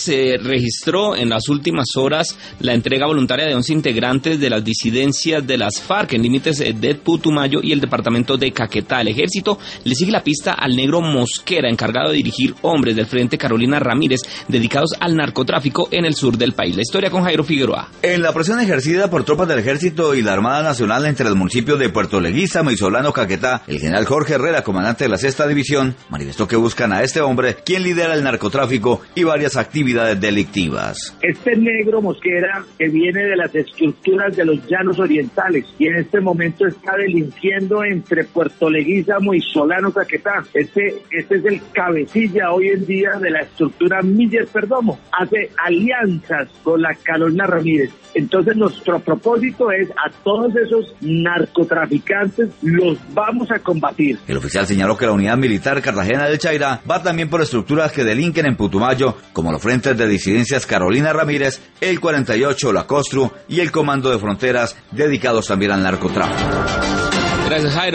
Se registró en las últimas horas la entrega voluntaria de 11 integrantes de las disidencias de las FARC en límites de Putumayo y el departamento de Caquetá. El ejército le sigue la pista al negro Mosquera, encargado de dirigir hombres del Frente Carolina Ramírez, dedicados al narcotráfico en el sur del país. La historia con Jairo Figueroa. En la presión ejercida por tropas del ejército y la Armada Nacional entre los municipios de Puerto Leguízamo y Solano Caquetá, el general Jorge Herrera, comandante de la 6ª División, manifestó que buscan a este hombre, quien lidera el narcotráfico y varias actividades delictivas. Este negro Mosquera, que viene de las estructuras de los llanos orientales y en este momento está delinquiendo entre Puerto Leguízamo y Solano Caquetá. Este es el cabecilla hoy en día de la estructura Miller Perdomo. Hace alianzas con la Carolina Ramírez. Entonces nuestro propósito es a todos esos narcotraficantes los vamos a combatir. El oficial señaló que la unidad militar Cartagena del Chairá va también por estructuras que delinquen en Putumayo, como los frentes de disidencias Carolina Ramírez, el 48, la COSTRU y el Comando de Fronteras, dedicados también al narcotráfico. Gracias, Jairo.